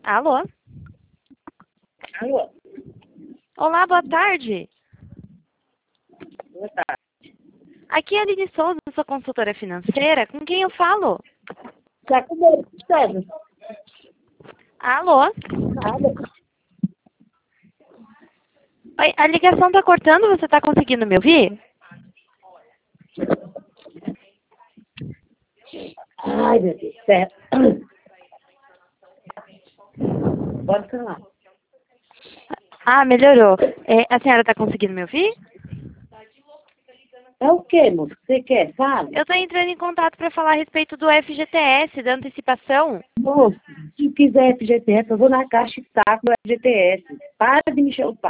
Alô? Alô? Olá, boa tarde. Boa tarde. Aqui é a Aline Souza, sua consultora financeira. Com quem eu falo? Tá com medo, César? Alô? Nada. Oi, a ligação tá cortando, você tá conseguindo me ouvir? Ai, meu Deus do céu. Pode falar. Ah, melhorou. A senhora tá conseguindo me ouvir? É o quê, moço? Você quer? Fala. Eu tô entrando em contato para falar a respeito do FGTS, da antecipação. Moço, se quiser FGTS, eu vou na caixa e saco do FGTS. Para de me encher o pau.